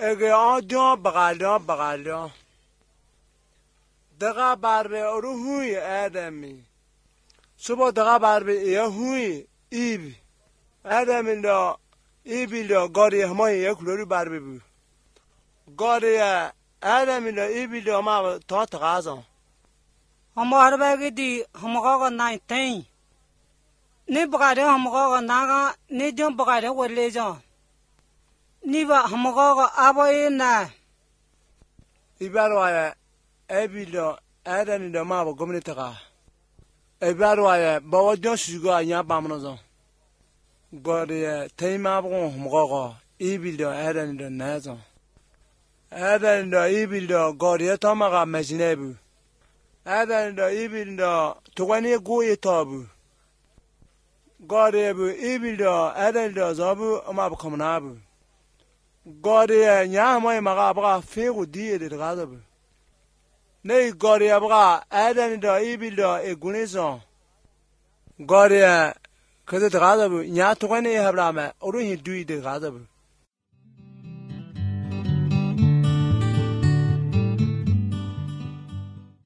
ege audio bagalo daga barbe oruhui adami subo daga barbe yahui ibi adami lo ibi lo gori hmoy yakulori barbe bu gori adami lo ibi lo ma to tagazo Homo harba di homo ko 19 ni bagade homo ko naga ni jom bagade wole jo ni ba homo ko abo ina ibaro ya ebi lo adami lo ma bo gomni taga ibaro ya bawo jon sugo anya bamno zo gori tema bo homo ko ibi lo adami lo nazo adami lo ibi lo gori to ma ga majinebu adami lo ibi lo tugani goye tobu gori bu ibi lo adami lo zabu ma bo komnabu gori nya mo ma ga ba fe go di de ga zabu nei gori ba adami lo ibi lo egunizo gori kaze de ga zabu nya tugani habla ma oru hi dui de ga zabu